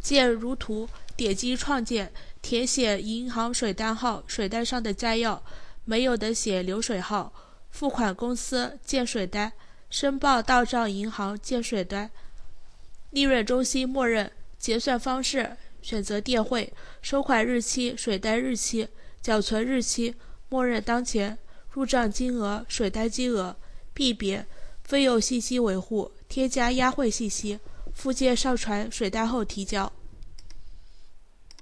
见如图，点击创建，填写银行水单号，水单上的摘要，没有的写流水号，付款公司见水单，申报到账银行见水单，利润中心默认，结算方式选择电汇，收款日期水单日期，缴存日期默认当前，入账金额水单金额，币别费用信息维护，添加押汇信息，附件上传水单后提交。